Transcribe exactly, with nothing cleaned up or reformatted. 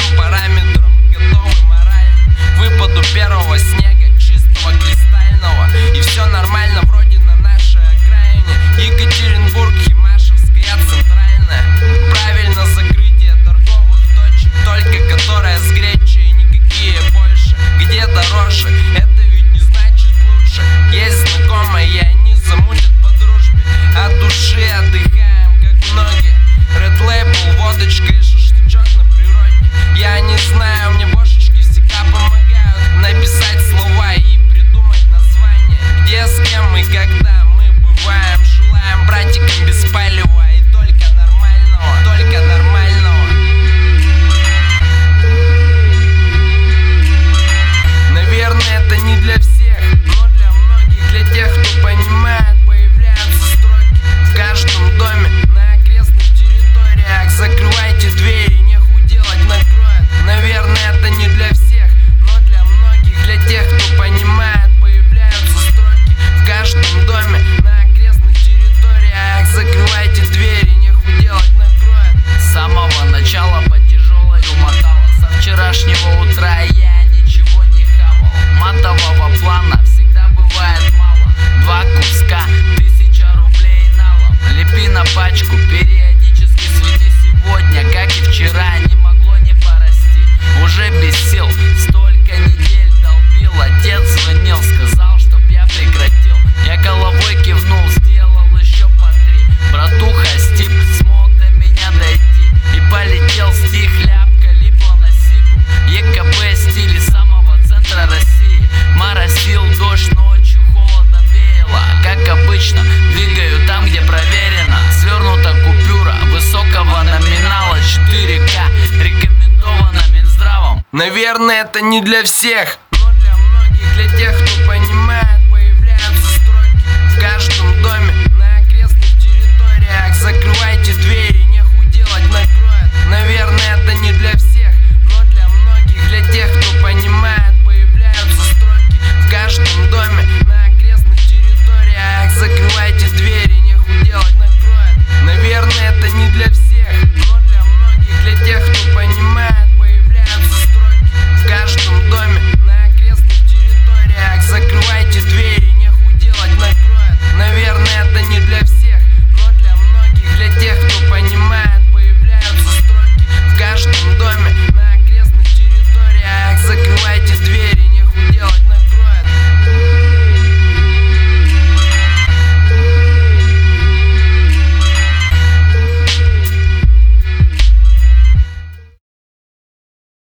всем параметрам готовы морально к выпаду первого снега, чистого, кристального. И все нормально вроде на нашей окраине. Екатеринбург, Химашевская, Центральная. Правильно, закрытие торговых точек, только которая с гречей и никакие больше. Где дороже, это ведь не значит лучше. Есть знакомые, и они замутят по дружбе. От души отдыхаем, как многие. Red Label, водочка и шашлычок на природе. Я не знаю, мне бошечки всегда помогают написать слова и придумать название. Где, с кем и когда мы бываем. Желаем братикам без палева и только нормального, только нормального. Наверное, это не для всех, но для многих, для тех, кто понимает, появляются строки в каждом доме, на окрестных территориях. Закрывайте двери, нехуй делать, накроет. Наверное, это не для всех, но для многих, для тех, кто понимает, появляются строки в каждом доме, на окрестных территориях. Закрывайте двери, нехуй делать, накроет. С самого начала по тяжелой умотала. Со вчерашнего утра я ничего не хавал. Матового плана всегда бывает мало. Два куска, тысяча рублей налом. Лепи на пачку, периодически свети. Сегодня, как и вчера, не могло не порасти. Уже без сил, столько недель долбил. Отец звонил, сказал, чтоб я прекратил. Я головой кивнул, сделал еще по три. Братуха Стип смог до меня дойти. И полетел стих, ляпка липла на сипу. ЕКБ стиль из самого центра России. Моросил дождь, ночью холодно веяло. Как обычно, двигаю там, где проверено. Свернута купюра высокого номинала четыре ка. Рекомендовано Минздравом. Наверное, это не для всех, но для многих, для тех, кто